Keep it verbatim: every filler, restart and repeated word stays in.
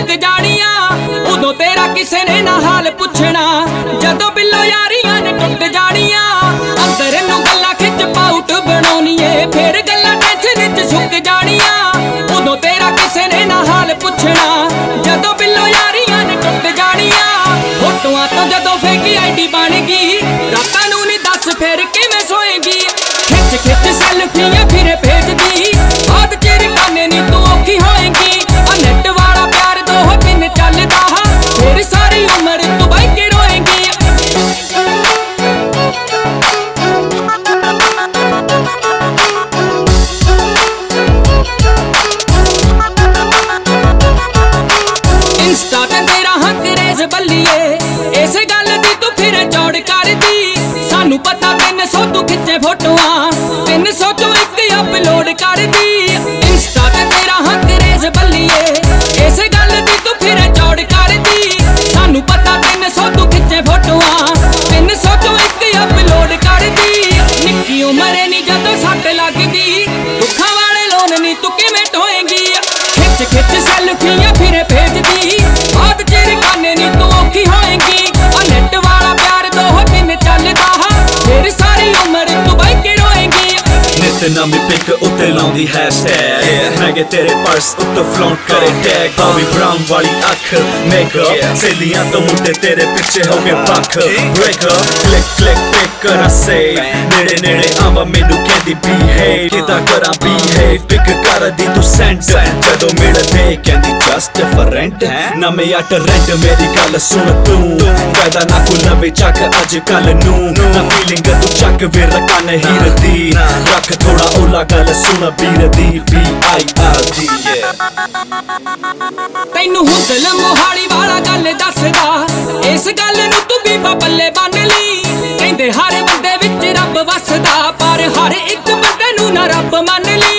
मुक जानिया उदों तेरा किसे ने ना हाल पुछना जदों बिल्लो यारियां ने टुट जानिया अंदर नूं गल्लां खिच पाउट बनाउणी ऐ फिर गल्लां टेंशन च सुक जानिया उदों तेरा किसे ने ना हाल पुछना जदों बिल्लो यारियां ने टुट जानिया फोटोआं तो जदों फेंकी आईडी बन गई रातां नूं नी दस फिर किवें सोएगी खिच खिच सेल्फियां फिरे भेजदी बात चिर काने नी तू औखी होएगी नेट वाला प्यार दो दिन चलदा फिर सारी उम्र तू बह के रोएगी इंस्टा ते तेरा हक रेज बल्लीए इस गल दी तू फिर चौड़ कर दी सानू पता तीन सौ तू खिच्चे फोटोआं तीन सौ चो एक अपलोड कर दी इंस्टा ते तेरा हक रेज बल्लीए इस गल दी तू फिर चौड़ कर दी सानू पता तीन सौ तू खिच्चे फोटोआं तीन सौ चो एक अपलोड कर दी निक्की उमर नी जदों सट लगदी दुखां वाले लोन नी तू किवें ढोएगी खिच खिच सेल्फियां फिरे भेजदी बात चिर काने नी तू औखी होएगी नेट वाला प्यार दो दिन चलदा फिर सारी उम्र तू बह के रोएगी नित नवी पिक उत्ते लाउंदी हैशटैग मैं के तेरे पर्स उत्ते फ्लॉन्ट करे टैग बॉबी ब्राउन वाली अख मेकअप सहेलियां तो मुंडे तेरे पीछे हो गए पख ब्रेकअप क्लिक क्लिक पिक करा सेव नेड़े नेड़े आवा मैनू कहदी बिहेव किदा करा बिहेव पिक कर दी तू सेंड जदों मिलदे कहदी जस्ट डिफरेंट ना मैं अट रेंट मेरी गल सुन तू पैदा ना कोई नवे चक अज कल नू ना फीलिंग तू चक वे रखा नहीं रदी रख थोड़ा ओला गल सुन बीर दी बी आई आर डी तैनू हुदल मोहाली वाला गल दसदा इस गल नू तू भी बल्ले बन ली कहंदे हर बंदे विच रब वसदा पर हर एक बंदे नू ना रब मन ली